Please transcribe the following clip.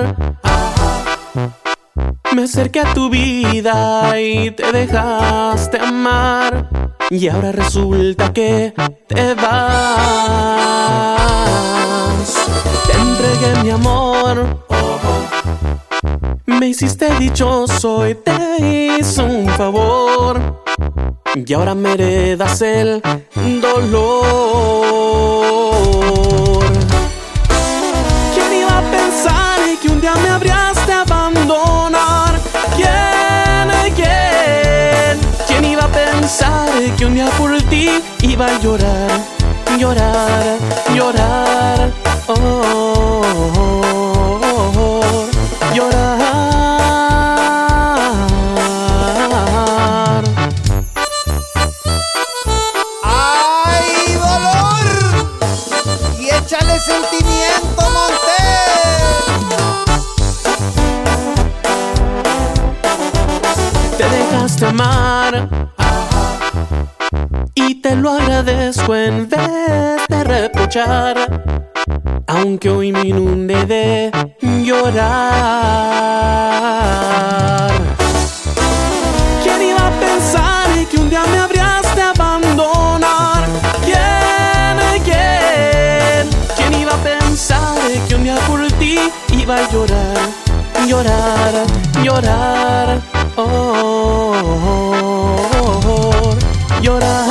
amar. Me acerqué a tu vida y te dejaste amar, y ahora resulta que te vas. Te entregué mi amor, me hiciste dichoso y te hice un favor, y ahora me heredas el dolor. ¿Quién iba a pensar que un día me habrías de abandonar? ¿Quién iba a pensar que un día por ti iba a llorar, llorar, llorar, oh, oh, oh, oh, llorar? ¡Ay, dolor! Y échale sentimiento, Montes. Te dejaste amar y te lo agradezco en vez de reprochar, aunque hoy me inunde de llorar. ¿Quién iba a pensar que un día me habrías de abandonar? ¿Quién iba a pensar que un día por ti iba a llorar, llorar, llorar, oh, oh, oh, oh, llorar?